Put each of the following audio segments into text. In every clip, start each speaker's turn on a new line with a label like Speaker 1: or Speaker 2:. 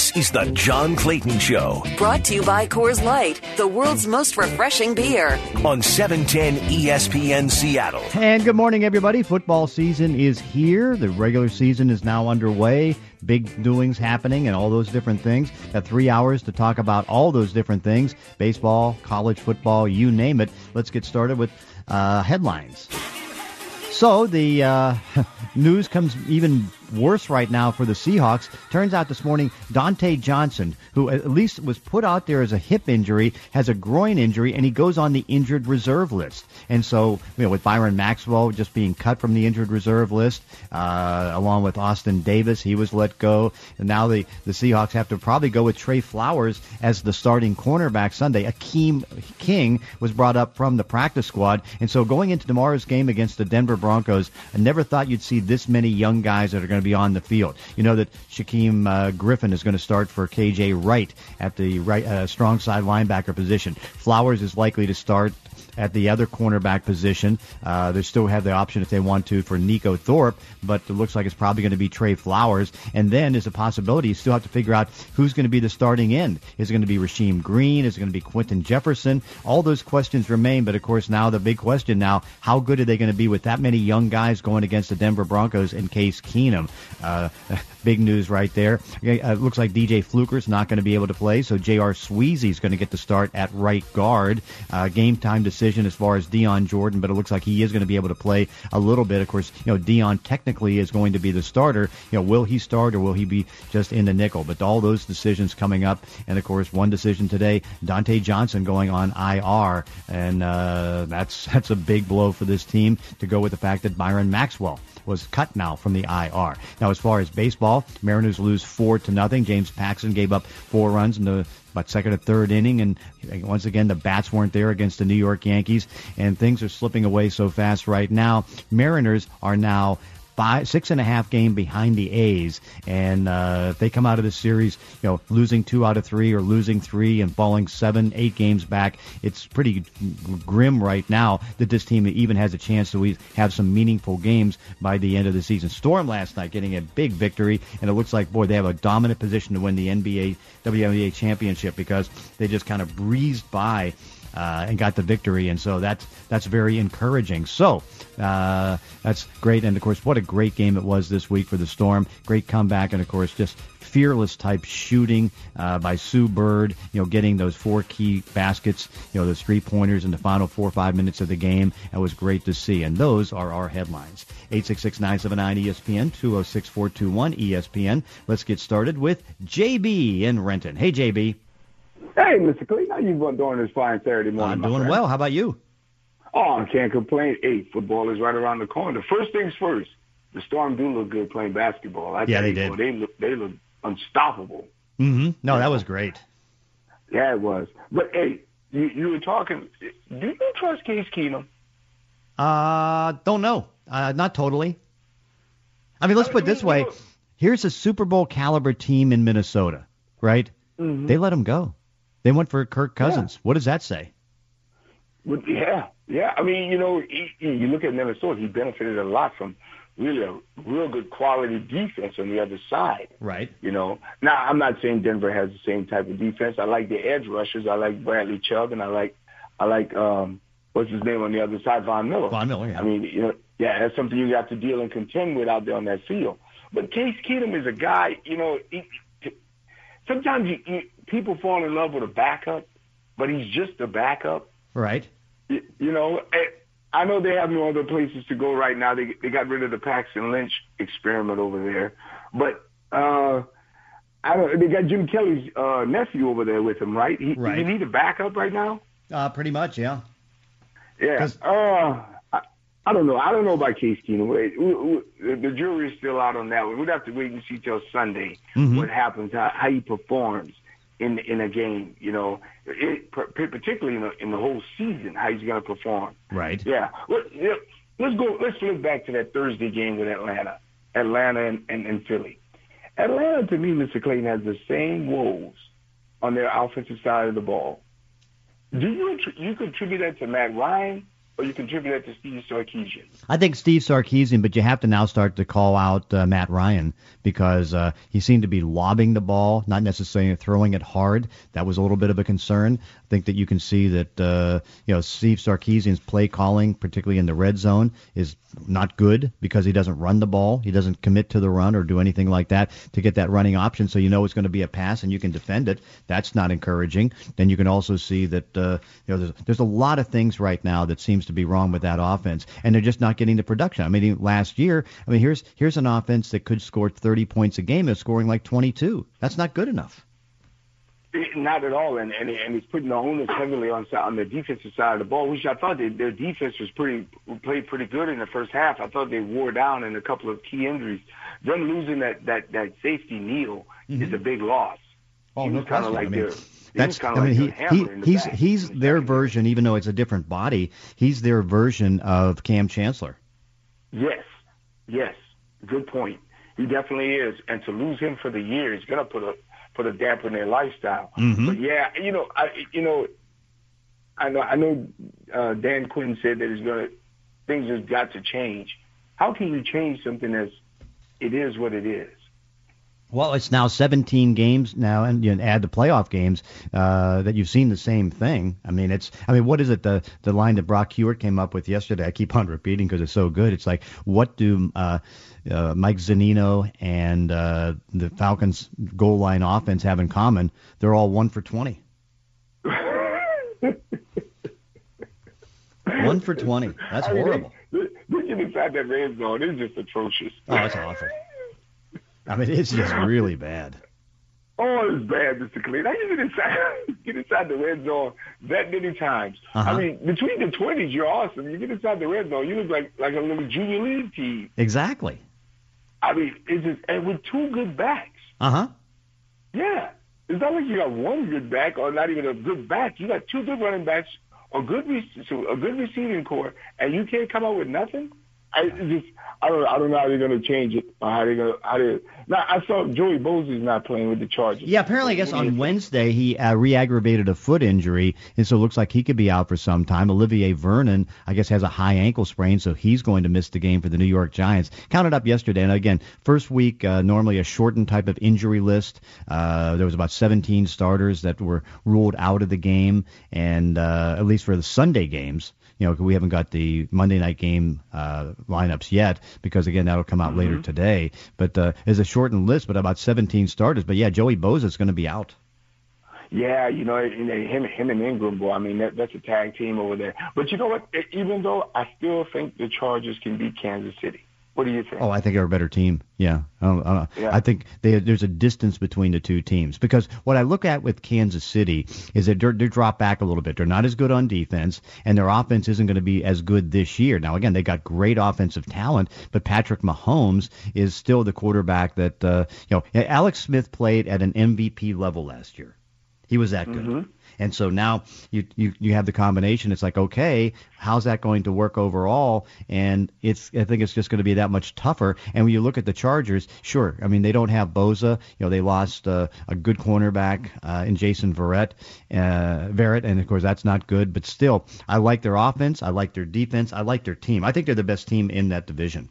Speaker 1: This is the John Clayton Show.
Speaker 2: Brought to you by Coors Light, the world's most refreshing beer.
Speaker 1: On 710 ESPN Seattle.
Speaker 3: And good morning, everybody. Football season is here. The regular season is now underway. Big doings happening and all those different things. Got 3 hours to talk about all those different things. Baseball, college football, you name it. Let's get started with headlines. So the news comes even worse right now for the Seahawks. Turns out this morning, Dante Johnson, who at least was put out there as a hip injury, has a groin injury, and he goes on the injured reserve list. And so, with Byron Maxwell just being cut from the injured reserve list, along with Austin Davis, he was let go. And now the Seahawks have to probably go with Trey Flowers as the starting cornerback Sunday. Akeem King was brought up from the practice squad. And so going into tomorrow's game against the Denver Broncos, I never thought you'd see this many young guys that are going to be on the field. You know that Shaquem Griffin is going to start for KJ Wright at the right strong side linebacker position. Flowers is likely to start at the other cornerback position. They still have the option if they want to for Nico Thorpe, but it looks like it's probably going to be Trey Flowers. And then there's a possibility you still have to figure out who's going to be the starting end. Is it going to be Rasheem Green? Is it going to be Quentin Jefferson? All those questions remain, but of course now the big question now, how good are they going to be with that many young guys going against the Denver Broncos in Case Keenum? Big news right there. It looks like DJ Fluker's not going to be able to play, so J.R. Sweezy's going to get the start at right guard. Game time decision as far as Dion Jordan, but it looks like he is going to be able to play a little bit. Of course, Dion technically is going to be the starter. Will he start or will he be just in the nickel? But all those decisions coming up, and of course, one decision today, Dante Johnson going on IR, and that's a big blow for this team to go with the fact that Byron Maxwell was cut now from the IR. Now, as far as baseball, Mariners lose 4-0. James Paxton gave up 4 runs in the second or third inning, and once again, the bats weren't there against the New York Yankees, and things are slipping away so fast right now. Mariners are now 6.5 game behind the A's, and if they come out of this series, losing 2 out of 3 or losing 3 and falling 7-8 games back, it's pretty grim right now that this team even has a chance to have some meaningful games by the end of the season. Storm last night getting a big victory, and it looks like, they have a dominant position to win the WNBA championship because they just kind of breezed by and got the victory, and so that's very encouraging. So that's great, and of course, what a great game it was this week for the Storm. Great comeback, and of course, just fearless type shooting by Sue Bird. Getting those 4 key baskets, those 3-pointers in the final 4 or 5 minutes of the game. It was great to see, and those are our headlines. 866-979-ESPN, 206-421-ESPN. Let's get started with JB in Renton. Hey, JB.
Speaker 4: Hey, Mr. Clayton, how you doing this fine Saturday morning?
Speaker 3: I'm doing well. How about you?
Speaker 4: Oh, I can't complain. Hey, football is right around the corner. First things first, the Storm do look good playing basketball.
Speaker 3: Yeah, they did.
Speaker 4: They look unstoppable.
Speaker 3: Mm-hmm. No, that was great.
Speaker 4: Yeah, it was. But, hey, you were talking. Do you trust Case Keenum?
Speaker 3: Don't know. Not totally. I mean, let's put it this way. Here's a Super Bowl caliber team in Minnesota, right? Mm-hmm. They let him go. They went for Kirk Cousins. Yeah. What does that say?
Speaker 4: Well, yeah. I mean, you look at Minnesota, he benefited a lot from really a real good quality defense on the other side.
Speaker 3: Right.
Speaker 4: Now, I'm not saying Denver has the same type of defense. I like the edge rushers. I like Bradley Chubb, and I like what's his name on the other side, Von Miller.
Speaker 3: Von Miller, yeah.
Speaker 4: I mean, that's something you have to deal and contend with out there on that field. But Case Keenum is a guy, sometimes people fall in love with a backup, but he's just a backup.
Speaker 3: Right.
Speaker 4: I know they have no other places to go right now. They got rid of the Paxton Lynch experiment over there. But they got Jim Kelly's nephew over there with him, right?
Speaker 3: Right.
Speaker 4: Does he need a backup right now?
Speaker 3: Pretty much, yeah.
Speaker 4: Yeah. I don't know. I don't know about Case Keenum. The jury is still out on that one. We'd have to wait and see till Sunday what happens, how he performs in a game. Particularly in the whole season, how he's going to perform.
Speaker 3: Right.
Speaker 4: Yeah. Let's flip back to that Thursday game with Atlanta and Philly. Atlanta, to me, Mr. Clayton, has the same woes on their offensive side of the ball. Do you contribute that to Matt Ryan? or you contribute that to Steve Sarkisian?
Speaker 3: I think Steve Sarkisian, but you have to now start to call out Matt Ryan because he seemed to be lobbing the ball, not necessarily throwing it hard. That was a little bit of a concern. I think that you can see that Steve Sarkisian's play calling, particularly in the red zone, is not good because he doesn't run the ball. He doesn't commit to the run or do anything like that to get that running option, so you know it's going to be a pass and you can defend it. That's not encouraging. Then you can also see that there's a lot of things right now that seems to be wrong with that offense, and they're just not getting the production. I mean, last year, here's an offense that could score 30 points a game and scoring like 22. That's not good enough.
Speaker 4: Not at all, and it's putting the onus heavily on the defensive side of the ball, which I thought their defense played pretty good in the first half. I thought they wore down in a couple of key injuries. Them losing that safety Neal is a big loss.
Speaker 3: Oh, no question.
Speaker 4: He's
Speaker 3: he's their version, even though it's a different body. He's their version of Cam Chancellor.
Speaker 4: Yes, good point. He definitely is, and to lose him for the year is going to put a damper in their lifestyle.
Speaker 3: Mm-hmm.
Speaker 4: But yeah, I know Dan Quinn said that things have got to change. How can you change something as it is what it is?
Speaker 3: Well, it's now 17 games now, and you add the playoff games that you've seen the same thing. What is it? The line that Brock Hewitt came up with yesterday. I keep on repeating because it's so good. It's like, what do Mike Zunino and the Falcons' goal line offense have in common? They're all 1 for 20. 1 for 20. That's horrible.
Speaker 4: Looking inside that red zone is just atrocious.
Speaker 3: Oh, it's awful. It's just really bad.
Speaker 4: Oh, it's bad, Mr. Clean. I get inside the red zone that many times.
Speaker 3: Uh-huh.
Speaker 4: Between the 20s, you're awesome. You get inside the red zone, you look like a little junior league team.
Speaker 3: Exactly.
Speaker 4: It's just, and with two good backs.
Speaker 3: Uh-huh.
Speaker 4: Yeah. It's not like you got one good back or not even a good back. You got two good running backs, a good receiving core, and you can't come up with nothing? I don't know how they're going to change it or how they're going to. Now, I saw Joey Bosa's not playing with the Chargers.
Speaker 3: Yeah, apparently, I guess on Wednesday he re-aggravated a foot injury, and so it looks like he could be out for some time. Olivier Vernon, I guess, has a high ankle sprain, so he's going to miss the game for the New York Giants. Counted up yesterday, and again, first week, normally a shortened type of injury list. There was about 17 starters that were ruled out of the game, and at least for the Sunday games. We haven't got the Monday night game lineups yet because, again, that'll come out later today. But it's a shortened list, but about 17 starters. But, yeah, Joey Bosa is going to be out.
Speaker 4: Yeah, him and Ingram, boy, that's a tag team over there. But you know what? Even though I still think the Chargers can beat Kansas City. What do you think?
Speaker 3: Oh, I think they're a better team. Yeah. I think there's a distance between the two teams because what I look at with Kansas City is that they're dropped back a little bit. They're not as good on defense, and their offense isn't going to be as good this year. Now, again, they got great offensive talent, but Patrick Mahomes is still the quarterback that, Alex Smith played at an MVP level last year. He was that good. Mm-hmm. And so now you have the combination. It's like, okay, how's that going to work overall? And I think it's just going to be that much tougher. And when you look at the Chargers, sure, they don't have Bosa. They lost a good cornerback in Jason Verrett, and of course that's not good. But still, I like their offense. I like their defense. I like their team. I think they're the best team in that division.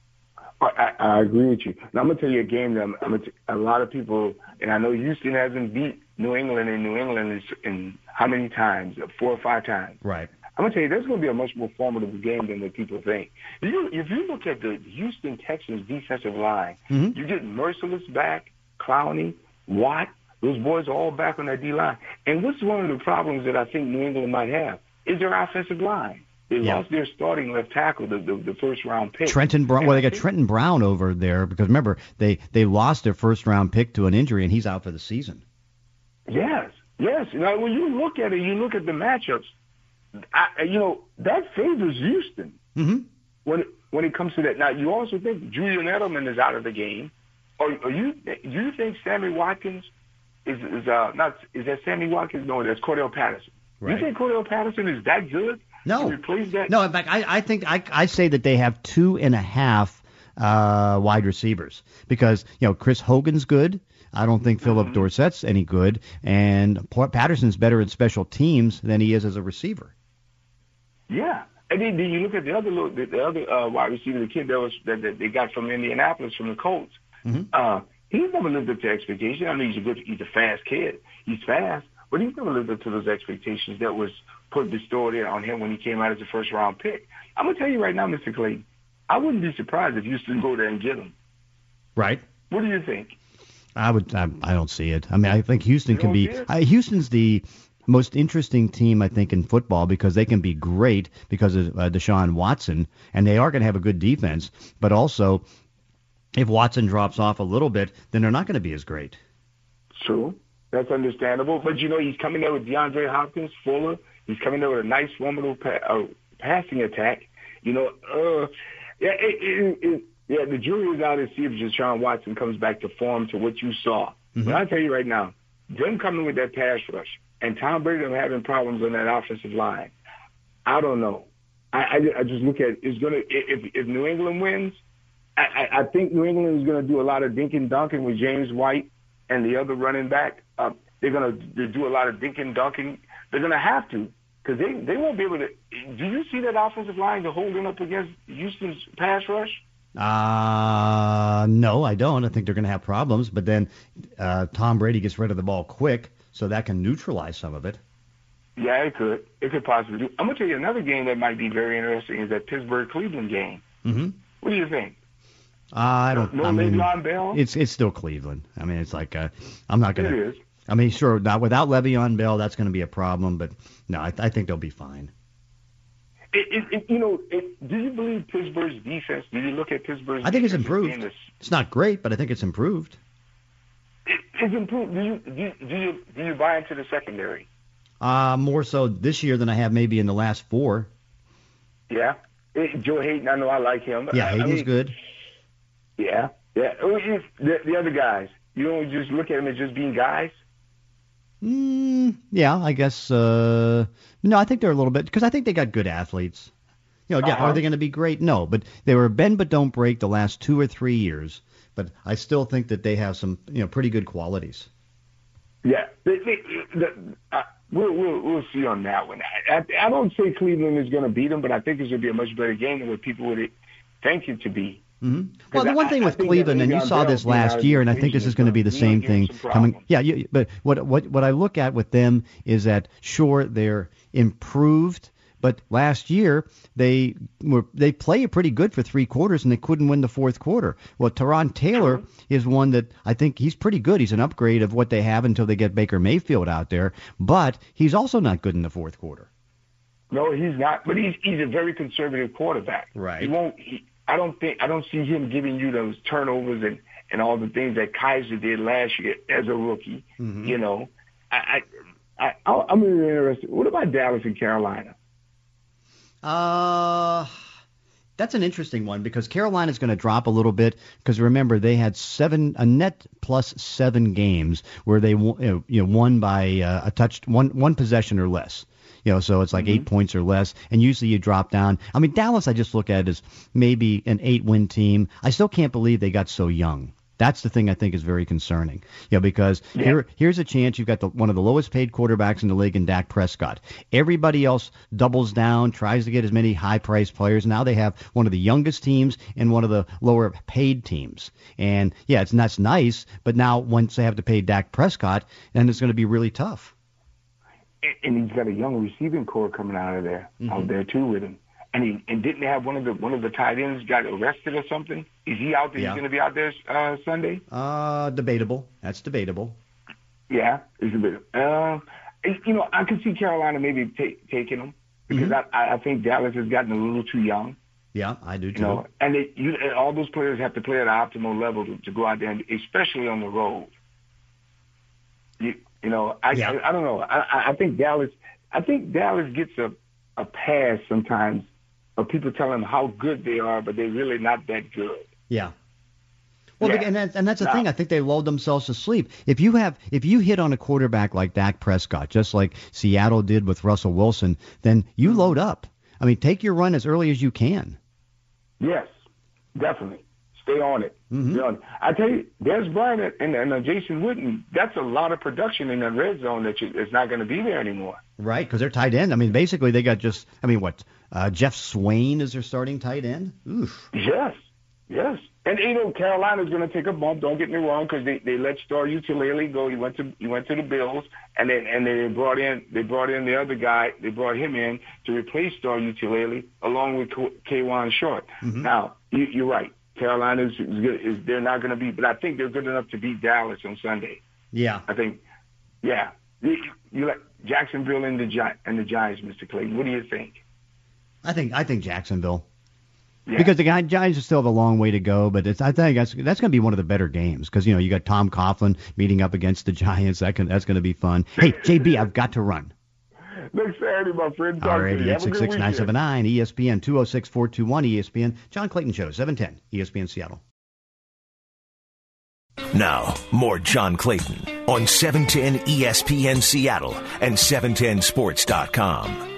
Speaker 4: I agree with you. Now, I'm going to tell you a game that a lot of people, and I know Houston hasn't beat New England, and New England is in how many times? 4 or 5 times.
Speaker 3: Right.
Speaker 4: I'm going to tell you, there's going to be a much more formidable game than what people think. If you look at the Houston Texans defensive line, you get Merciless back, Clowney, Watt. Those boys are all back on that D-line. And what's one of the problems that I think New England might have is their offensive line. They lost their starting left tackle, the first-round pick.
Speaker 3: Trenton Brown. Well, they got Trenton Brown over there because, remember, they lost their first-round pick to an injury, and he's out for the season.
Speaker 4: Yes. Now, when you look at it, you look at the matchups, that favors Houston when it comes to that. Now, you also think Julian Edelman is out of the game. Or do you think Sammy Watkins is that Sammy Watkins? No, that's Cordell Patterson. Right. You think Cordell Patterson is that good?
Speaker 3: No.
Speaker 4: To replace that?
Speaker 3: No, in fact, I think I say that they have 2.5 wide receivers because, Chris Hogan's good. I don't think Philip Dorsett's any good, and Patterson's better at special teams than he is as a receiver.
Speaker 4: Yeah, And then you look at the other wide receiver, the kid that they got from Indianapolis from the Colts.
Speaker 3: Mm-hmm.
Speaker 4: He's never lived up to expectations. I mean, he's a fast kid. He's fast, but he's never lived up to those expectations that was bestowed on him when he came out as a first-round pick. I'm gonna tell you right now, Mr. Clayton, I wouldn't be surprised if Houston go there and get him.
Speaker 3: Right.
Speaker 4: What do you think?
Speaker 3: I don't see it. I mean, I think Houston can be. Houston's the most interesting team, I think, in football because they can be great because of Deshaun Watson, and they are going to have a good defense. But also, if Watson drops off a little bit, then they're not going to be as great.
Speaker 4: True. That's understandable. But, he's coming there with DeAndre Hopkins, Fuller. He's coming there with a nice, formidable passing attack. The jury is out to see if Deshaun Watson comes back to form to what you saw. Mm-hmm. But I'll tell you right now, them coming with that pass rush and Tom Brady having problems on that offensive line, I don't know. I just look at it's gonna if New England wins, I think New England is gonna do a lot of dinking dunking with James White and the other running back. They're gonna do a lot of dinking dunking. They're gonna have to because they won't be able to. Do you see that offensive line to holding up against Houston's pass rush?
Speaker 3: No, I don't. I think they're going to have problems. But then Tom Brady gets rid of the ball quick, so that can neutralize some of it.
Speaker 4: Yeah, it could. It could possibly do. I'm going to tell you another game that might be very interesting is that Pittsburgh-Cleveland game.
Speaker 3: Mm-hmm.
Speaker 4: What do you think?
Speaker 3: I don't.
Speaker 4: No Le'Veon Bell?
Speaker 3: It's still Cleveland. I mean, it's like I'm not going to.
Speaker 4: It is.
Speaker 3: I mean, sure, not without Le'Veon Bell, that's going to be a problem. But no, I think they'll be fine.
Speaker 4: Do you believe Pittsburgh's defense? Do you look at Pittsburgh's defense?
Speaker 3: I think it's improved. It's not great, but I think it's improved.
Speaker 4: It's improved. Do you buy into the secondary?
Speaker 3: More so this year than I have maybe in the last 4.
Speaker 4: Yeah. Joe Hayden, I know I like him.
Speaker 3: Yeah, Hayden's good.
Speaker 4: Yeah. The other guys, you don't just look at them as just being guys?
Speaker 3: Yeah, I guess. No, I think they're a little bit because I think they got good athletes. Are they going to be great? No, but they were bend but don't break the last 2 or 3 years. But I still think that they have some, pretty good qualities.
Speaker 4: Yeah, we'll see on that one. I don't say Cleveland is going to beat them, but I think it's going to be a much better game than what people would think it to be.
Speaker 3: Mm-hmm. Well, the one thing with Cleveland, and you saw this last year, and I think this is going to be the same thing coming. Yeah, but what I look at with them is that sure they're improved, but last year they played pretty good for 3 quarters and they couldn't win the 4th quarter. Well, Tyrod Taylor is one that I think he's pretty good. He's an upgrade of what they have until they get Baker Mayfield out there, but he's also not good in the 4th quarter.
Speaker 4: No, he's not. But he's a very conservative quarterback.
Speaker 3: Right.
Speaker 4: He won't. I don't see him giving you those turnovers and all the things that Kaiser did last year as a rookie. Mm-hmm. I'm really interested. What about Dallas and Carolina?
Speaker 3: That's an interesting one because Carolina's going to drop a little bit because remember they had a net plus 7 games where they won by one possession or less. So it's like 8 points or less, and usually you drop down. I mean, Dallas, I just look at it as maybe an 8-win team. I still can't believe they got so young. That's the thing I think is very concerning. Because here's a chance you've got one of the lowest paid quarterbacks in the league in Dak Prescott. Everybody else doubles down, tries to get as many high-priced players. Now they have one of the youngest teams and one of the lower paid teams. And, that's nice, but now once they have to pay Dak Prescott, then it's going to be really tough.
Speaker 4: And he's got a young receiving core coming out there too with him. And didn't they have one of the tight ends got arrested or something? Is he out there? Yeah. He's going to be out there Sunday?
Speaker 3: Debatable. That's debatable.
Speaker 4: Yeah, it's debatable. I could see Carolina maybe taking him because I think Dallas has gotten a little too young.
Speaker 3: Yeah, I do too.
Speaker 4: And all those players have to play at an optimal level to go out there, and especially on the road. I don't know. I think Dallas gets a pass sometimes of people telling them how good they are, but they're really not that good.
Speaker 3: Yeah. Well, and that's the thing. I think they lulled themselves to sleep. If you hit on a quarterback like Dak Prescott, just like Seattle did with Russell Wilson, then you load up. I mean, take your run as early as you can. Yes,
Speaker 4: definitely. Stay on it.
Speaker 3: Mm-hmm.
Speaker 4: I tell you, Dez Bryant and Jason Witten, that's a lot of production in that red zone that it's not going to be there anymore.
Speaker 3: Right, because they're tight end. I mean, basically they got Jeff Swain is their starting tight end. Oof.
Speaker 4: Yes. And Carolina's going to take a bump. Don't get me wrong, because they let Star Ukulele go. He went to the Bills, and they brought in the other guy. They brought him in to replace Star Ukulele along with K'Wan Short. Mm-hmm. Now you're right. Carolina's they're not going to be, but I think they're good enough to beat Dallas on Sunday.
Speaker 3: Yeah,
Speaker 4: I think. Yeah, you like Jacksonville and the Giants, Mr. Clayton. What do you think?
Speaker 3: I think Jacksonville.
Speaker 4: Yeah.
Speaker 3: Because the Giants still have a long way to go, but I think that's going to be one of the better games because you got Tom Coughlin meeting up against the Giants. That's going to be fun. Hey, JB, I've got to run.
Speaker 4: Next Saturday, my friend.
Speaker 3: All right, 866-979 ESPN 206-421 ESPN. John Clayton Show, 710 ESPN Seattle.
Speaker 1: Now, more John Clayton on 710 ESPN Seattle and 710sports.com.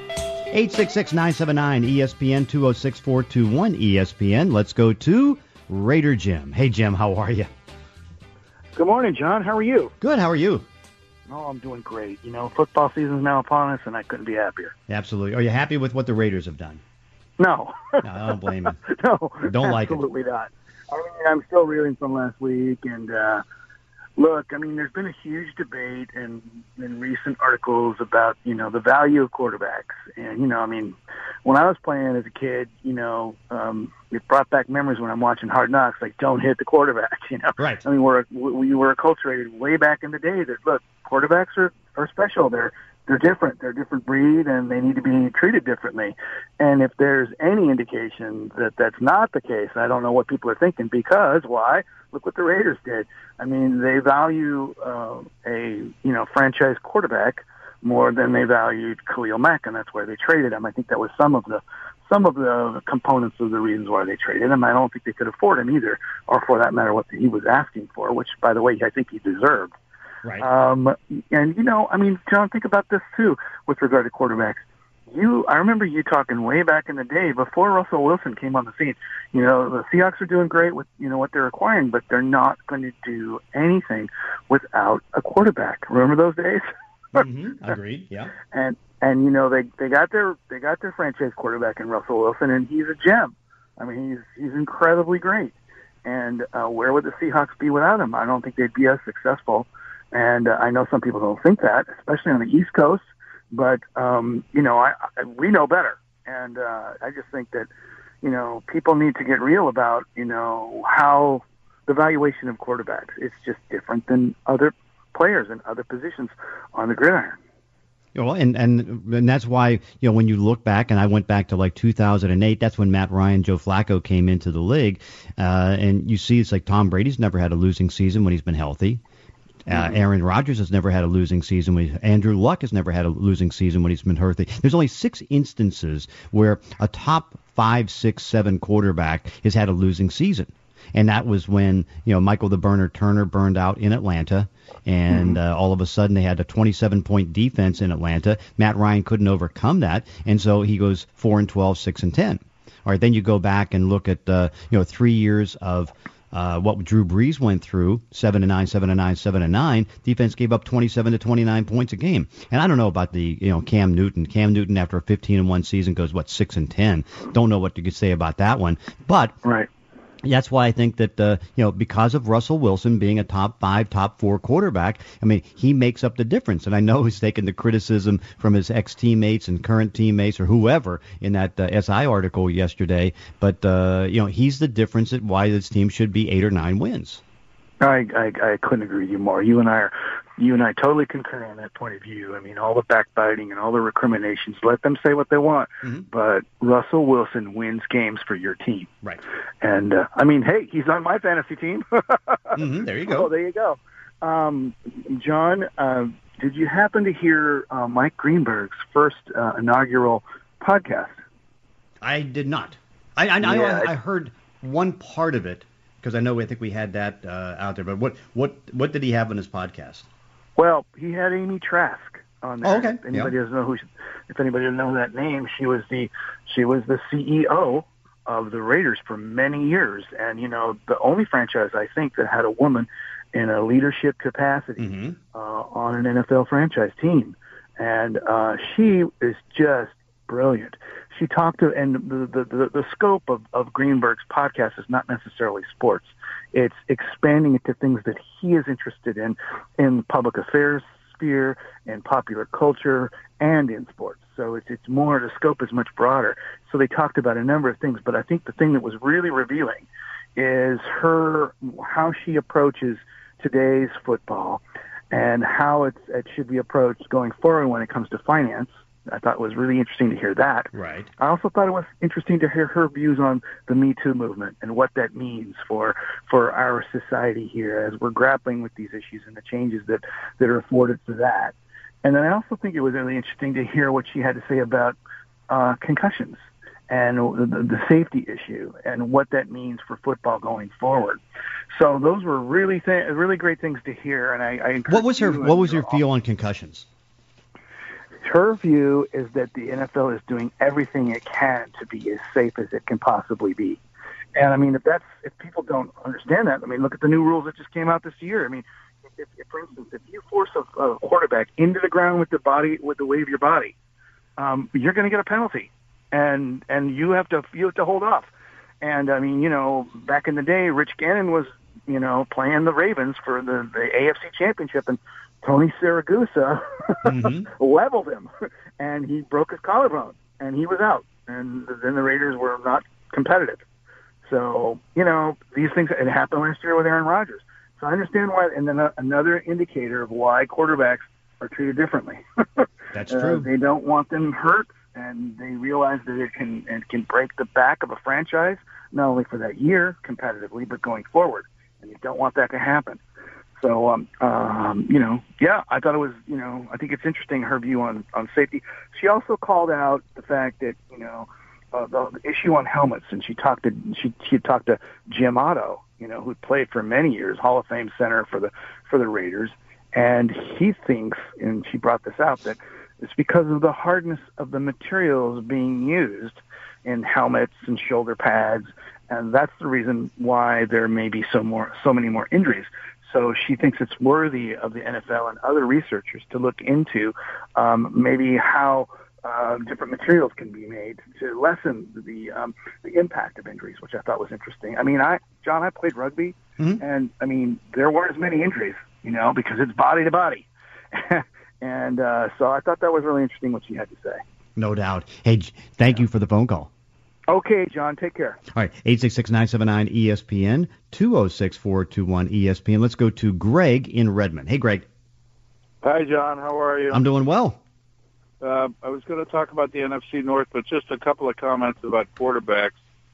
Speaker 3: 866-979 ESPN 206-421 ESPN. Let's go to Raider Jim. Hey, Jim, how are you?
Speaker 5: Good morning, John. How are you?
Speaker 3: Good. How are you?
Speaker 5: Oh, I'm doing great. Football season's now upon us, and I couldn't be happier.
Speaker 3: Absolutely. Are you happy with what the Raiders have done?
Speaker 5: No.
Speaker 3: No, I don't blame you.
Speaker 5: No,
Speaker 3: don't like it.
Speaker 5: Absolutely not. I mean, I'm still reeling from last week, and look, I mean, there's been a huge debate in recent articles about, the value of quarterbacks. And, I mean, when I was playing as a kid, it brought back memories when I'm watching Hard Knocks, like, don't hit the quarterback,
Speaker 3: Right.
Speaker 5: I mean, we were acculturated way back in the day that, look, quarterbacks are special. They're different. They're a different breed, and they need to be treated differently. And if there's any indication that that's not the case, I don't know what people are thinking, because why? Look what the Raiders did. I mean, they value a franchise quarterback more than they valued Khalil Mack, and that's why they traded him. I think that was some of the components of the reasons why they traded him. I don't think they could afford him either, or for that matter, what he was asking for, which, by the way, I think he deserved.
Speaker 3: Right.
Speaker 5: And, I mean, John, think about this, too, with regard to quarterbacks. I remember you talking way back in the day before Russell Wilson came on the scene. The Seahawks are doing great with, what they're acquiring, but they're not going to do anything without a quarterback. Remember those days?
Speaker 3: Mm-hmm. Agreed. Yeah.
Speaker 5: And they got their franchise quarterback in Russell Wilson, and he's a gem. I mean, he's incredibly great. And where would the Seahawks be without him? I don't think they'd be as successful. And I know some people don't think that, especially on the East Coast. But we know better. And I just think that people need to get real about how the valuation of quarterbacks. It's just different than other players and other positions on the gridiron.
Speaker 3: Well, and that's why, when you look back, and I went back to like 2008, that's when Matt Ryan, Joe Flacco came into the league, and you see it's like Tom Brady's never had a losing season when he's been healthy. Aaron Rodgers has never had a losing season. Andrew Luck has never had a losing season when he's been healthy. There's only 6 instances where a top 5, 6, 7 quarterback has had a losing season. And that was when, Michael the Burner Turner burned out in Atlanta, and all of a sudden they had a 27-point defense in Atlanta. Matt Ryan couldn't overcome that, and so he goes 4-12, 6-10. All right, then you go back and look at 3 years of what Drew Brees went through, 7-9, 7-9, 7-9. Defense gave up 27 to 29 points a game. And I don't know about the Cam Newton. Cam Newton after a 15-1 season goes 6-10. Don't know what you could say about that one. But
Speaker 5: right.
Speaker 3: That's why I think that, because of Russell Wilson being a top 5, top 4 quarterback, I mean, he makes up the difference. And I know he's taken the criticism from his ex-teammates and current teammates or whoever in that SI article yesterday. But, he's the difference at why this team should be 8 or 9 wins.
Speaker 5: I couldn't agree with you more. You and I totally concur on that point of view. I mean, all the backbiting and all the recriminations, let them say what they want. Mm-hmm. But Russell Wilson wins games for your team.
Speaker 3: Right.
Speaker 5: And, I mean, hey, he's on my fantasy team.
Speaker 3: Mm-hmm. There you go.
Speaker 5: Oh, there you go. John, did you happen to hear Mike Greenberg's first inaugural podcast?
Speaker 3: I did not. I heard one part of it. Because I think we had that out there. But what did he have on his podcast?
Speaker 5: Well, he had Amy Trask on there.
Speaker 3: Oh, okay.
Speaker 5: If anybody doesn't know that name, she was the CEO of the Raiders for many years, and the only franchise I think that had a woman in a leadership capacity on an NFL franchise team, and she is just brilliant. She talked to, and the scope of Greenberg's podcast is not necessarily sports. It's expanding it to things that he is interested in public affairs sphere, in popular culture, and in sports. So it's more, the scope is much broader. So they talked about a number of things, but I think the thing that was really revealing is how she approaches today's football and how it should be approached going forward when it comes to finance. I thought it was really interesting to hear that.
Speaker 3: Right.
Speaker 5: I also thought it was interesting to hear her views on the Me Too movement and what that means for our society here as we're grappling with these issues and the changes that are afforded to that. And then I also think it was really interesting to hear what she had to say about concussions and the safety issue and what that means for football going forward. So those were really great things to hear. And I encourage
Speaker 3: what was your feel on concussions?
Speaker 5: Her view is that the NFL is doing everything it can to be as safe as it can possibly be. And I mean, if people don't understand that, I mean, look at the new rules that just came out this year. I mean, if for instance, if you force a quarterback into the ground with the weight of your body, you're going to get a penalty, and you have to hold off. And I mean, back in the day, Rich Gannon was, playing the Ravens for the AFC Championship, and Tony Siragusa leveled him, and he broke his collarbone, and he was out. And then the Raiders were not competitive. So, these things, it happened last year with Aaron Rodgers. So I understand why, and then another indicator of why quarterbacks are treated differently.
Speaker 3: That's true.
Speaker 5: They don't want them hurt, and they realize that it can break the back of a franchise, not only for that year competitively, but going forward. And you don't want that to happen. So, I thought it was, I think it's interesting, her view on safety. She also called out the fact that, the issue on helmets, and she talked to Jim Otto, who played for many years, Hall of Fame center for the Raiders, and he thinks, and she brought this out, that it's because of the hardness of the materials being used in helmets and shoulder pads, and that's the reason why there may be so many more injuries. So she thinks it's worthy of the NFL and other researchers to look into maybe how different materials can be made to lessen the impact of injuries, which I thought was interesting. I mean, John, I played rugby, and I mean, there weren't as many injuries, because it's body to body. And so I thought that was really interesting what she had to say.
Speaker 3: No doubt. Hey, thank you for the phone call.
Speaker 5: Okay, John, take care.
Speaker 3: All right, 866-979-ESPN, 206-421-ESPN. Let's go to Greg in Redmond. Hey, Greg.
Speaker 6: Hi, John. How are you?
Speaker 3: I'm doing well.
Speaker 6: I was going to talk about the NFC North, but just a couple of comments about quarterbacks.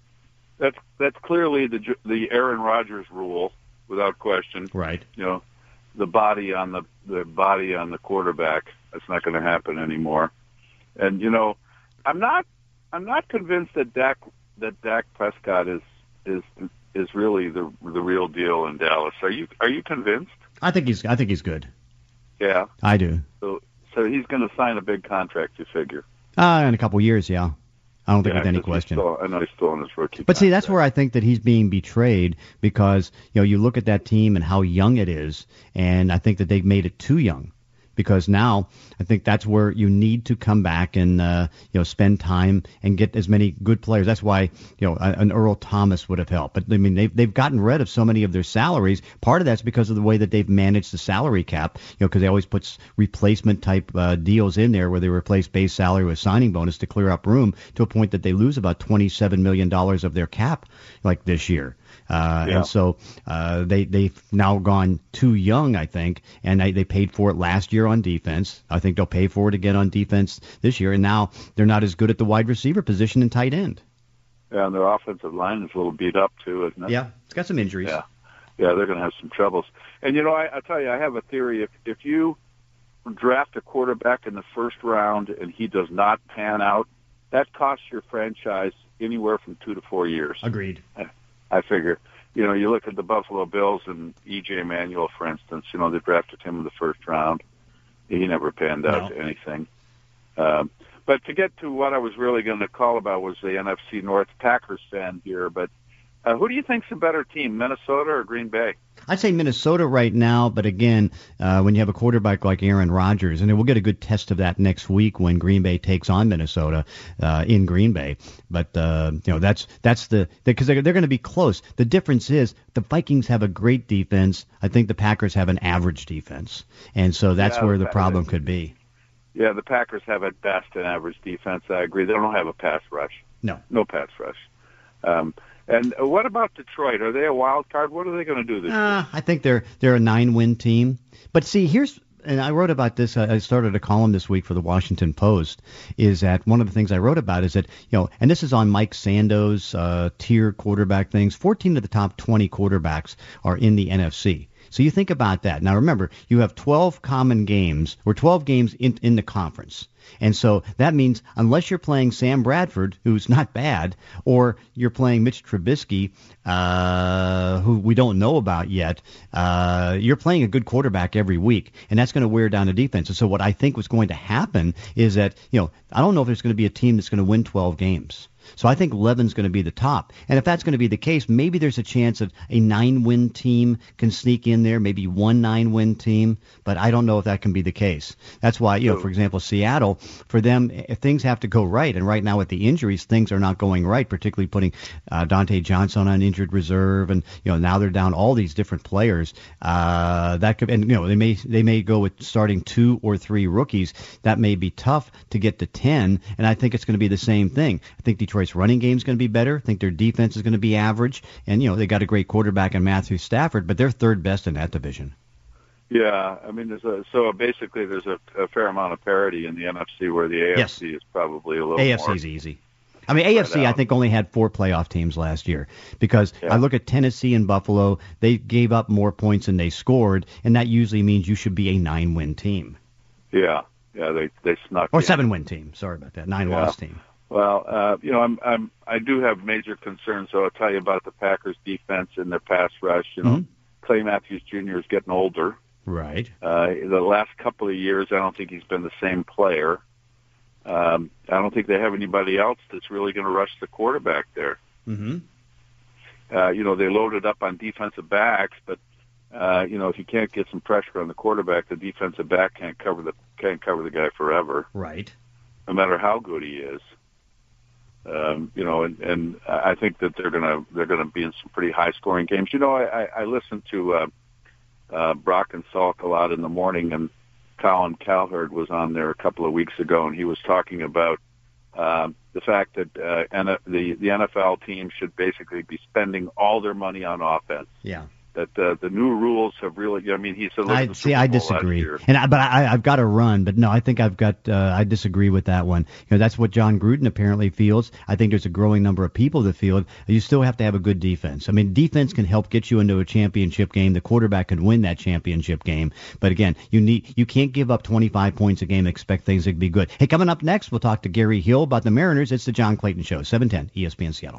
Speaker 6: That's clearly the Aaron Rodgers rule, without question.
Speaker 3: Right.
Speaker 6: The body on the quarterback. That's not going to happen anymore. And I'm not convinced that Dak Prescott is really the real deal in Dallas. Are you convinced?
Speaker 3: I think he's good.
Speaker 6: Yeah.
Speaker 3: I do.
Speaker 6: So he's going to sign a big contract, you figure?
Speaker 3: In a couple years, yeah. I don't think with any question.
Speaker 6: I know he's still on his rookie
Speaker 3: But see, that's where I think that he's being betrayed because, you look at that team and how young it is, and I think that they've made it too young. Because now I think that's where you need to come back and spend time and get as many good players. That's why an Earl Thomas would have helped. But I mean they've gotten rid of so many of their salaries. Part of that's because of the way that they've managed the salary cap. Because they always put replacement type deals in there where they replace base salary with signing bonus to clear up room to a point that they lose about $27 million of their cap like this year. And so they've now gone too young, I think, and they paid for it last year on defense. I think they'll pay for it again on defense this year, and now they're not as good at the wide receiver position and tight end.
Speaker 6: Yeah, and their offensive line is a little beat up too, isn't it?
Speaker 3: Yeah, it's got some injuries.
Speaker 6: Yeah, they're going to have some troubles. And I tell you, I have a theory. If you draft a quarterback in the first round and he does not pan out, that costs your franchise anywhere from 2 to 4 years.
Speaker 3: Agreed.
Speaker 6: I figure, you look at the Buffalo Bills and E.J. Manuel, for instance, they drafted him in the first round. He never panned out to anything. But to get to what I was really going to call about was the NFC North Packers fan here. But Who do you think's a better team, Minnesota or Green Bay?
Speaker 3: I'd say Minnesota right now, but again, when you have a quarterback like Aaron Rodgers, and we'll get a good test of that next week when Green Bay takes on Minnesota in Green Bay. But that's because they're going to be close. The difference is the Vikings have a great defense. I think the Packers have an average defense, and so that's where the problem could be.
Speaker 6: Yeah, the Packers have at best an average defense. I agree. They don't have a pass rush. No pass rush. And what about Detroit? Are they a wild card? What are they going to do this year?
Speaker 3: I think they're a 9-win team. But see, and I wrote about this. I started a column this week for the Washington Post. Is that one of the things I wrote about is that and this is on Mike Sando's tier quarterback things. 14 of the top 20 quarterbacks are in the NFC. So you think about that. Now remember, you have 12 common games or 12 games in the conference. And so that means unless you're playing Sam Bradford, who's not bad, or you're playing Mitch Trubisky, who we don't know about yet, you're playing a good quarterback every week, and that's going to wear down the defense. And so what I think was going to happen is that, I don't know if there's going to be a team that's going to win 12 games. So I think 11's going to be the top. And if that's going to be the case, maybe there's a chance that a 9-win team can sneak in there, maybe one 9-win team, but I don't know if that can be the case. That's why, for example, Seattle, for them, if things have to go right, and right now with the injuries, things are not going right, particularly putting Dante Johnson on injured reserve, and now they're down all these different players. That could, and they may go with starting 2 or 3 rookies. That may be tough to get to 10, and I think it's going to be the same thing. I think Detroit's running game is going to be better. I think their defense is going to be average. And, they got a great quarterback in Matthew Stafford, but they're third best in that division.
Speaker 6: Yeah, I mean, so basically there's a fair amount of parity in the NFC where the AFC is probably a little more.
Speaker 3: AFC's easy. I mean, AFC, I think, only had 4 playoff teams last year because I look at Tennessee and Buffalo. They gave up more points than they scored, and that usually means you should be a 9-win team.
Speaker 6: Yeah, they snuck
Speaker 3: or
Speaker 6: in.
Speaker 3: 7-win team. Sorry about that. 9-loss team.
Speaker 6: Well, I do have major concerns. So I'll tell you about the Packers' defense and their pass rush. Clay Matthews Jr. is getting older.
Speaker 3: Right.
Speaker 6: The last couple of years, I don't think he's been the same player. I don't think they have anybody else that's really going to rush the quarterback there.
Speaker 3: Mm-hmm.
Speaker 6: They loaded up on defensive backs, but if you can't get some pressure on the quarterback, the defensive back can't cover the guy forever.
Speaker 3: Right.
Speaker 6: No matter how good he is. And I think that they're gonna be in some pretty high scoring games. I listen to Brock and Salk a lot in the morning, and Colin Cowherd was on there a couple of weeks ago, and he was talking about the fact that the NFL team should basically be spending all their money on offense.
Speaker 3: Yeah.
Speaker 6: That the new rules have really. I mean, he said.
Speaker 3: I disagree, but I've got to run. But no, I think I disagree with that one. That's what John Gruden apparently feels. I think there's a growing number of people that feel it. You still have to have a good defense. I mean, defense can help get you into a championship game. The quarterback can win that championship game. But again, you can't give up 25 points a game and expect things to be good. Hey, coming up next, we'll talk to Gary Hill about the Mariners. It's the John Clayton Show, 710 ESPN Seattle.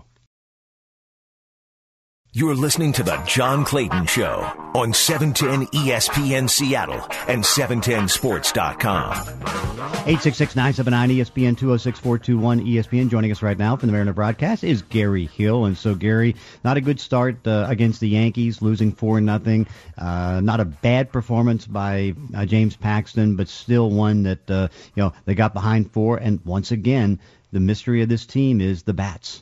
Speaker 1: You're listening to The John Clayton Show on 710 ESPN Seattle and 710sports.com.
Speaker 3: 866-979-ESPN, 206-421-ESPN. Joining us right now from the Mariner broadcast is Gary Hill. And so, Gary, not a good start against the Yankees, losing 4-0. Not a bad performance by James Paxton, but still one that, they got behind 4. And once again, the mystery of this team is the bats.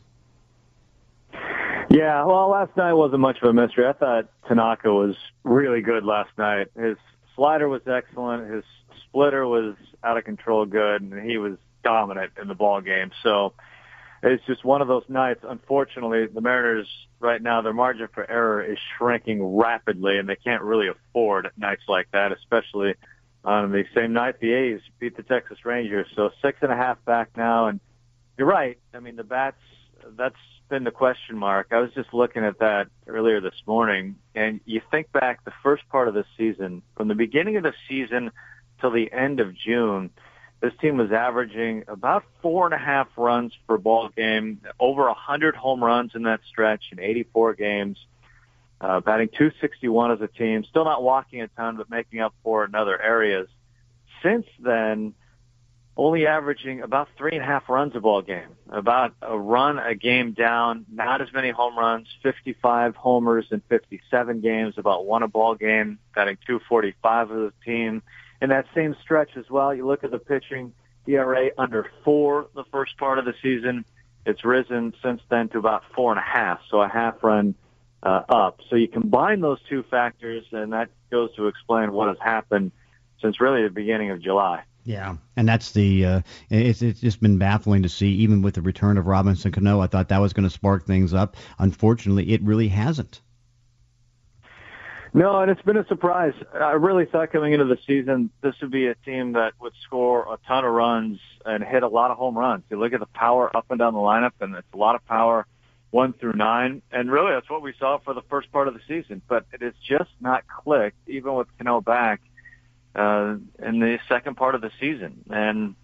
Speaker 7: Yeah, well, last night wasn't much of a mystery. I thought Tanaka was really good last night. His slider was excellent. His splitter was out of control good, and he was dominant in the ball game. So it's just one of those nights. Unfortunately, the Mariners right now, their margin for error is shrinking rapidly, and they can't really afford nights like that, especially on the same night the A's beat the Texas Rangers. So 6.5 back now, and you're right. I mean, the bats, that's been the question mark. I was just looking at that earlier this morning, and you think back the first part of the season, from the beginning of the season till the end of June, this team was averaging about 4.5 runs per ball game, over 100 home runs in that stretch in 84 games, batting .261 as a team, still not walking a ton, but making up for it in other areas. Since then, only averaging about 3.5 runs a ball game, about a run a game down, not as many home runs, 55 homers in 57 games, about one a ball game, batting .245 of the team. In that same stretch as well, you look at the pitching, ERA under 4 the first part of the season. It's risen since then to about 4.5, so a half run up. So you combine those two factors, and that goes to explain what has happened since really the beginning of July.
Speaker 3: Yeah, and that's it's just been baffling to see, even with the return of Robinson Cano. I thought that was going to spark things up. Unfortunately, it really hasn't.
Speaker 7: No, and it's been a surprise. I really thought coming into the season this would be a team that would score a ton of runs and hit a lot of home runs. You look at the power up and down the lineup, and it's a lot of power 1 through 9, and really that's what we saw for the first part of the season. But it has just not clicked, even with Cano back in the second part of the season. And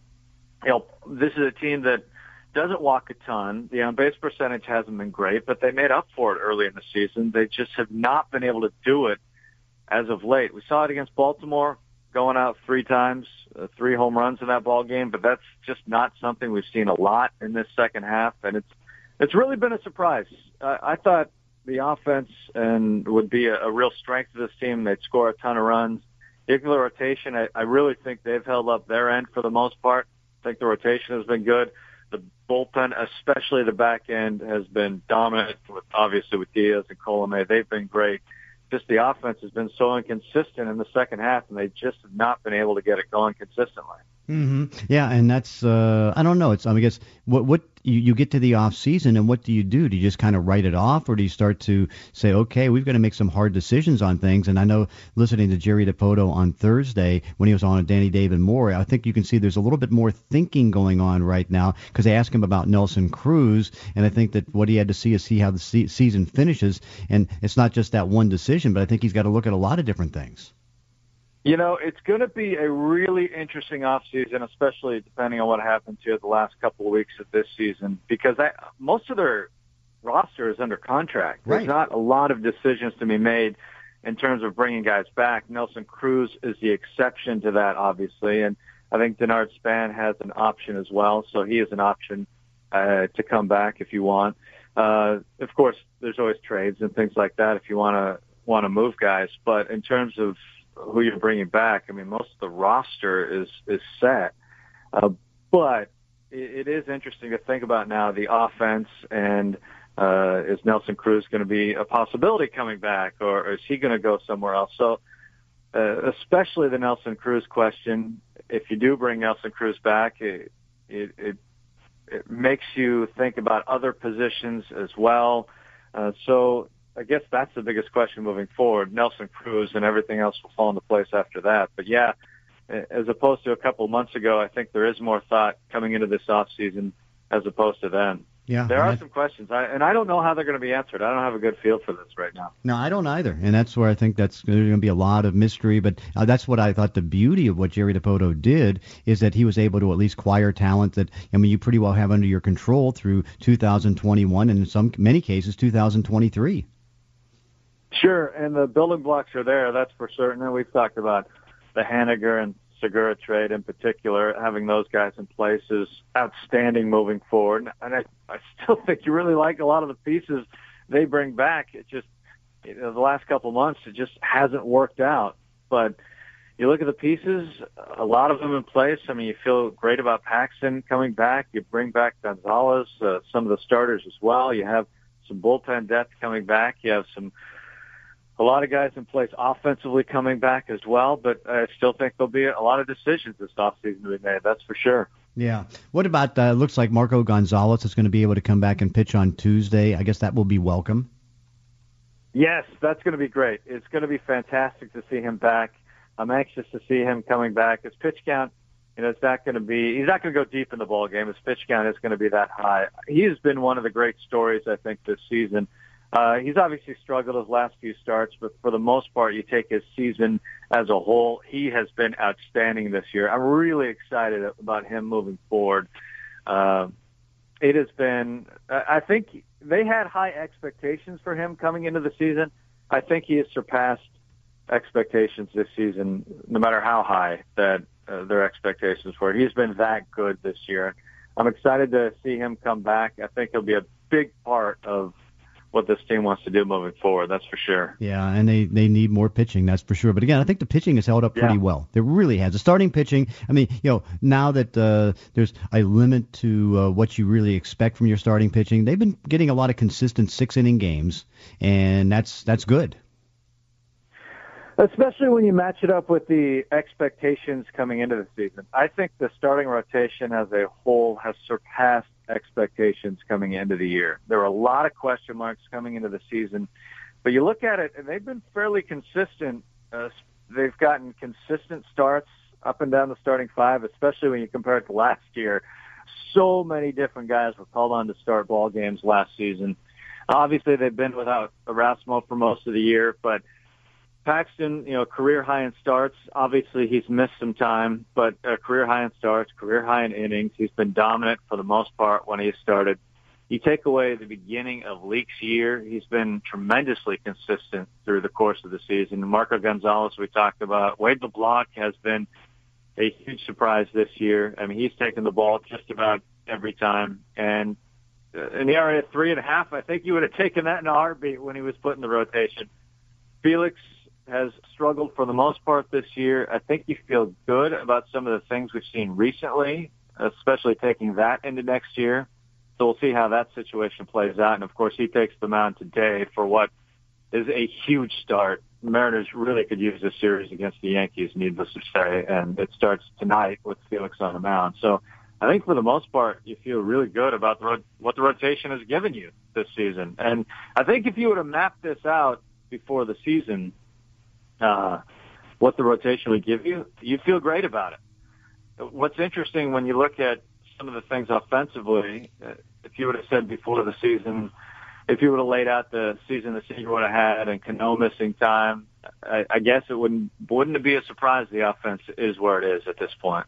Speaker 7: this is a team that doesn't walk a ton. The on-base percentage hasn't been great, but they made up for it early in the season. They just have not been able to do it as of late. We saw it against Baltimore, going out 3 times, 3 home runs in that ball game, but that's just not something we've seen a lot in this second half, and it's really been a surprise. I thought the offense would be a real strength of this team. They'd score a ton of runs. The rotation, I really think they've held up their end for the most part. I think the rotation has been good. The bullpen, especially the back end, has been dominant, obviously with Diaz and Colomé. They've been great. Just the offense has been so inconsistent in the second half, and they just have not been able to get it going consistently.
Speaker 3: Mm-hmm. Yeah, and that's I don't know. I guess what you get to the off season, and what do? You just kind of write it off, or do you start to say, okay, we've got to make some hard decisions on things? And I know listening to Jerry Dipoto on Thursday when he was on Danny David Moore, I think you can see there's a little bit more thinking going on right now, because they asked him about Nelson Cruz, and I think that what he had to see is how the season finishes, and it's not just that one decision, but I think he's got to look at a lot of different things.
Speaker 7: It's going to be a really interesting offseason, especially depending on what happens here the last couple of weeks of this season, because most of their roster is under contract.
Speaker 3: Right.
Speaker 7: There's not a lot of decisions to be made in terms of bringing guys back. Nelson Cruz is the exception to that, obviously, and I think Denard Span has an option as well, so he is an option to come back if you want. Of course, there's always trades and things like that if you want to move guys, but in terms of who you're bringing back, I mean, most of the roster is set. But it is interesting to think about now the offense, and is Nelson Cruz going to be a possibility coming back, or is he going to go somewhere else? So especially the Nelson Cruz question, if you do bring Nelson Cruz back, it makes you think about other positions as well. So I guess that's the biggest question moving forward. Nelson Cruz and everything else will fall into place after that. But yeah, as opposed to a couple of months ago, I think there is more thought coming into this offseason as opposed to then.
Speaker 3: Yeah,
Speaker 7: there are some questions, and I don't know how they're going to be answered. I don't have a good feel for this right now.
Speaker 3: No, I don't either, and that's where I think there's going to be a lot of mystery. But that's what I thought the beauty of what Jerry Dipoto did is that he was able to at least acquire talent that, I mean, you pretty well have under your control through 2021 and in many cases 2023.
Speaker 7: Sure, and the building blocks are there, that's for certain. And we've talked about the Haniger and Segura trade in particular. Having those guys in place is outstanding moving forward. And I still think you really like a lot of the pieces they bring back. It just, the last couple of months, it just hasn't worked out. But you look at the pieces, a lot of them in place. I mean, you feel great about Paxton coming back. You bring back Gonzalez, some of the starters as well. You have some bullpen depth coming back. You have a lot of guys in place offensively coming back as well, but I still think there'll be a lot of decisions this offseason to be made, that's for sure.
Speaker 3: Yeah. What about, looks like Marco Gonzalez is going to be able to come back and pitch on Tuesday. I guess that will be welcome.
Speaker 7: Yes, that's going to be great. It's going to be fantastic to see him back. I'm anxious to see him coming back. His pitch count, it's not going to be, he's not going to go deep in the ball game. His pitch count is going to be that high. He has been one of the great stories, I think, this season. He's obviously struggled his last few starts, but for the most part, you take his season as a whole, he has been outstanding this year. I'm really excited about him moving forward. It has been, I think they had high expectations for him coming into the season. I think he has surpassed expectations this season, no matter how high that their expectations were. He's been that good this year. I'm excited to see him come back. I think he'll be a big part of what this team wants to do moving forward, that's for sure.
Speaker 3: Yeah, and they need more pitching, that's for sure. But again, I think the pitching has held up pretty well. It really has. The starting pitching, I mean, now that there's a limit to what you really expect from your starting pitching, they've been getting a lot of consistent 6-inning games, and that's good.
Speaker 7: Especially when you match it up with the expectations coming into the season. I think the starting rotation as a whole has surpassed expectations coming into the year. There were a lot of question marks coming into the season, but you look at it, and they've been fairly consistent. They've gotten consistent starts up and down the starting five, especially when you compare it to last year. So many different guys were called on to start ball games last season. Obviously, they've been without Erasmo for most of the year, but Paxton, career high in starts. Obviously, he's missed some time, but career high in starts, career high in innings. He's been dominant for the most part when he started. You take away the beginning of Leake's year, he's been tremendously consistent through the course of the season. Marco Gonzalez, we talked about. Wade LeBlanc has been a huge surprise this year. I mean, he's taken the ball just about every time. And in the area of 3.5, I think you would have taken that in a heartbeat when he was put in the rotation. Felix has struggled for the most part this year. I think you feel good about some of the things we've seen recently, especially taking that into next year. So we'll see how that situation plays out. And, of course, he takes the mound today for what is a huge start. The Mariners really could use this series against the Yankees, needless to say, and it starts tonight with Felix on the mound. So I think for the most part, you feel really good about what the rotation has given you this season. And I think if you were to map this out before the season, what the rotation would give you, you'd feel great about it. What's interesting when you look at some of the things offensively, if you would have said before the season, if you would have laid out the season the Seager would have had and Cano missing time, I guess it wouldn't it be a surprise the offense is where it is at this point.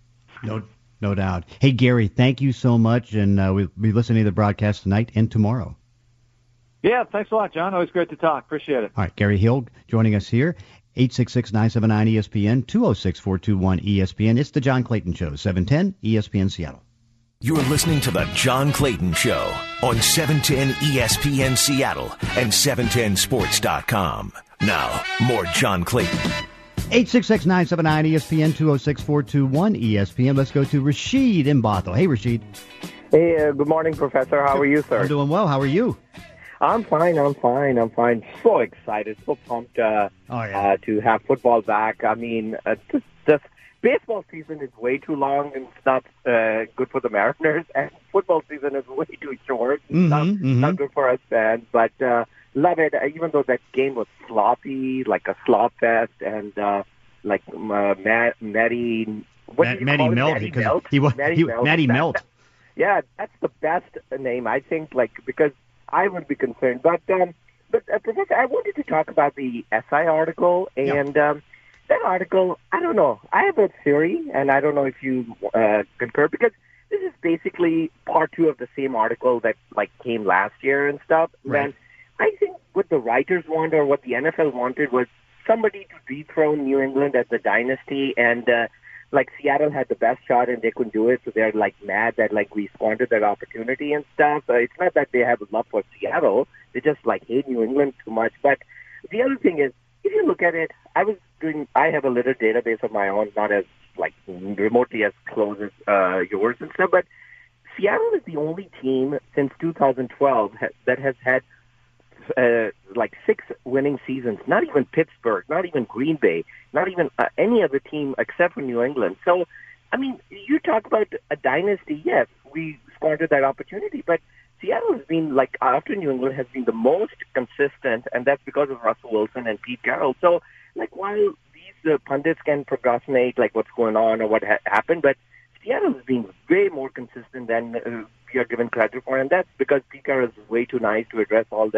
Speaker 3: No doubt. Hey, Gary, thank you so much, and we'll be listening to the broadcast tonight and tomorrow.
Speaker 7: Yeah, thanks a lot, John. Always great to talk. Appreciate it.
Speaker 3: All right, Gary Hill joining us here, 866-979-ESPN, 206-421-ESPN. It's the John Clayton Show, 710 ESPN Seattle.
Speaker 1: You're listening to the John Clayton Show on 710 ESPN Seattle and 710sports.com. Now, more John Clayton.
Speaker 3: 866-979-ESPN, 206-421-ESPN. Let's go to Rashid in Bothell. Hey, Rashid.
Speaker 8: Hey, good morning, Professor. How are you, sir?
Speaker 3: I'm doing well. How are you?
Speaker 8: I'm fine. So excited, so pumped to have football back. I mean, just baseball season is way too long and it's not good for the Mariners, and football season is way too short. It's not good for us fans, but love it. Even though that game was sloppy, like a slop fest, and Matty Melt. Yeah, that's the best name, I think, because I would be concerned. But Professor, I wanted to talk about the SI article, and that article, I don't know. I have a theory, and I don't know if you concur, because this is basically part 2 of the same article that came last year and stuff.
Speaker 3: Right.
Speaker 8: And I think what the writers wanted, or what the NFL wanted, was somebody to dethrone New England as the dynasty, and Seattle had the best shot and they couldn't do it, so they're mad that we squandered that opportunity and stuff. It's not that they have a love for Seattle; they just hate New England too much. But the other thing is, if you look at it, I have a little database of my own, not as remotely as close as yours and stuff, but Seattle is the only team since 2012 that has had 6 winning seasons. Not even Pittsburgh, not even Green Bay, not even any other team except for New England. So, I mean, you talk about a dynasty. Yes, we squandered that opportunity, but Seattle has been, after New England, has been the most consistent, and that's because of Russell Wilson and Pete Carroll. So, while these pundits can procrastinate, what's going on or what happened, but Seattle has been way more consistent than we are given credit for, and that's because Pete Carroll is way too nice to address all this.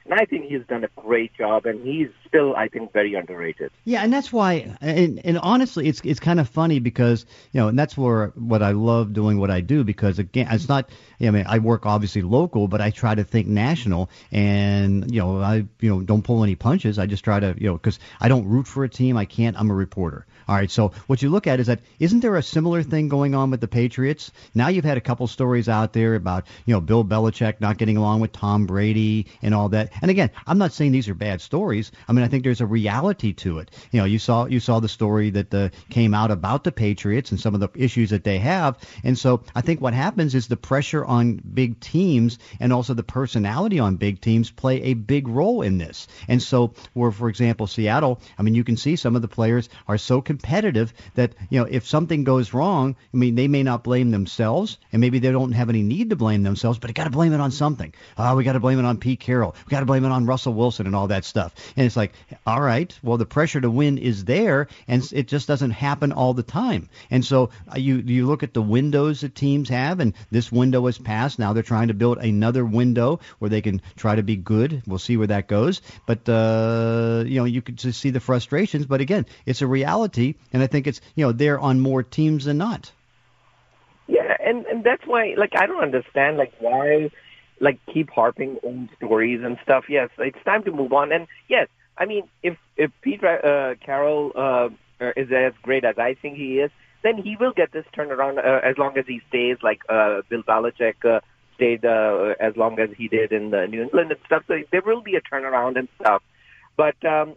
Speaker 8: And I think he's done a great job, and he's still, I think, very underrated.
Speaker 3: Yeah, and that's why, and honestly, it's kind of funny because, and that's what I love doing what I do, because, again, it's not, I work obviously local, but I try to think national, and, I don't pull any punches. I just try to, because I don't root for a team. I can't. I'm a reporter. All right, so what you look at is that, isn't there a similar thing going on with the Patriots? Now you've had a couple stories out there about, Bill Belichick not getting along with Tom Brady and all that. And again, I'm not saying these are bad stories. I mean, I think there's a reality to it. You saw the story that came out about the Patriots and some of the issues that they have. And so I think what happens is the pressure on big teams and also the personality on big teams play a big role in this. And so where, for example, Seattle, I mean, you can see some of the players are so competitive that, if something goes wrong, I mean, they may not blame themselves, and maybe they don't have any need to blame themselves, but you got to blame it on something. We got to blame it on Pete Carroll. We got to blame it on Russell Wilson and all that stuff. And it's like, all right, well, the pressure to win is there, and it just doesn't happen all the time. And so you look at the windows that teams have, and this window has passed. Now they're trying to build another window where they can try to be good. We'll see where that goes. But, you could just see the frustrations. But again, it's a reality, and I think it's, they're on more teams than not.
Speaker 8: Yeah, and that's why, I don't understand, why, keep harping on stories and stuff. Yes, it's time to move on. And yes, I mean, if Pete Carroll is as great as I think he is, then he will get this turnaround as long as he stays Bill Belichick stayed as long as he did in New England and stuff. So there will be a turnaround and stuff. But kind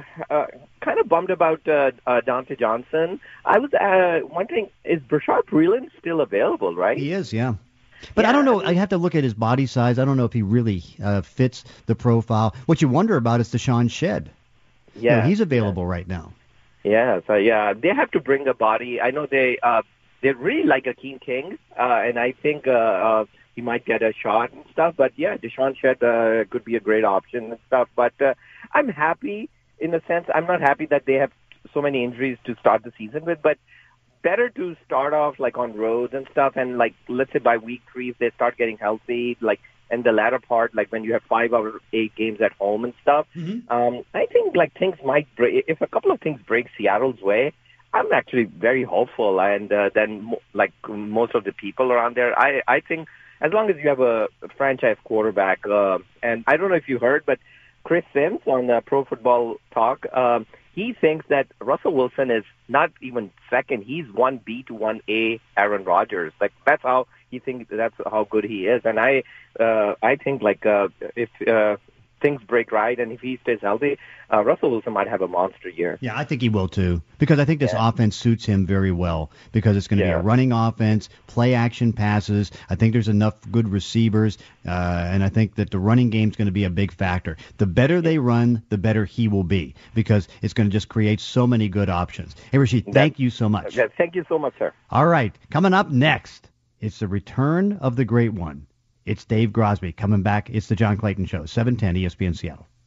Speaker 8: of bummed about Dante Johnson. I was wondering, is Bashaud Breeland still available, right?
Speaker 3: He is, yeah. But I don't know. I have to look at his body size. I don't know if he really fits the profile. What you wonder about is Deshaun Shedd. Yeah. He's available right now.
Speaker 8: Yeah, so they have to bring a body. I know they really like Akeem King, and I think he might get a shot and stuff. But yeah, Deshaun Shedd could be a great option and stuff. But I'm happy in a sense. I'm not happy that they have so many injuries to start the season with, but better to start off on roads and stuff. And let's say by week 3, if they start getting healthy, and the latter part, when you have 5 out of 8 games at home and stuff, I think things might break. If a couple of things break Seattle's way, I'm actually very hopeful. And then most of the people around there, I think as long as you have a franchise quarterback, and I don't know if you heard, but Chris Sims on Pro Football Talk, he thinks that Russell Wilson is not even second. He's 1B to 1A Aaron Rodgers. That's how he thinks. That's how good he is. And I think if things break right and if he stays healthy, Russell Wilson might have a monster year.
Speaker 3: Yeah, I think he will too, because I think this offense suits him very well, because it's going to be a running offense, play action passes. I think there's enough good receivers, and I think that the running game is going to be a big factor. The better they run, the better he will be, because it's going to just create so many good options. Hey, Rashid, thank you so much.
Speaker 8: Thank you so much, sir.
Speaker 3: All right, coming up next, it's the return of the great one. It's Dave Grosby coming back. It's the John Clayton Show, 710 ESPN Seattle.